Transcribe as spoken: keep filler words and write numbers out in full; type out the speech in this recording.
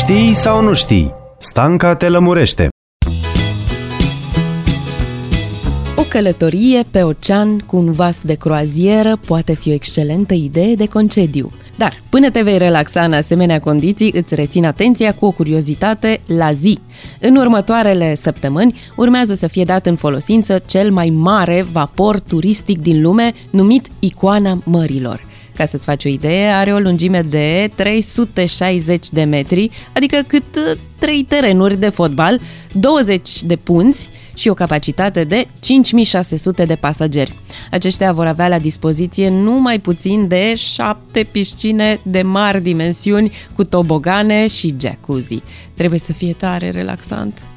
Știi sau nu știi? Stanca te lămurește. O călătorie pe ocean cu un vas de croazieră poate fi o excelentă idee de concediu. Dar până te vei relaxa în asemenea condiții, îți rețin atenția cu o curiozitate la zi. În următoarele săptămâni urmează să fie dat în folosință cel mai mare vapor turistic din lume, numit Icoana Mărilor. Ca să-ți faci o idee, are o lungime de trei sute șaizeci de metri, adică cât trei terenuri de fotbal, douăzeci de punți și o capacitate de cinci mii șase sute de pasageri. Aceștia vor avea la dispoziție nu mai puțin de șapte piscine de mari dimensiuni cu tobogane și jacuzzi. Trebuie să fie tare relaxant.